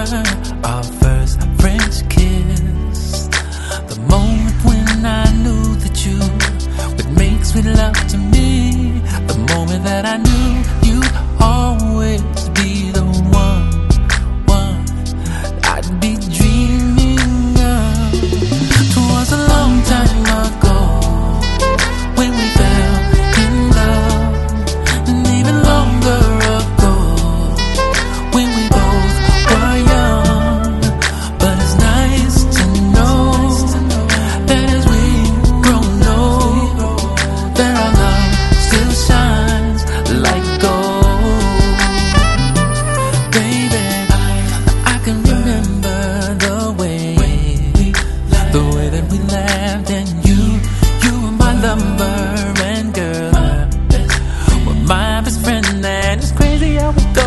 our first French kiss, the moment when I knew that you would make sweet love to me, the moment that I knew you'd always be the one I'd be dreaming of. 'Twas a long time ago when we fell in love, and even longer ago when we both were young. But it's nice to know that as we grow old, that our love still shines like gold. Baby, I can remember the way that we laughed, and you were my lover, and girl, were my best friend. And it's crazy how we go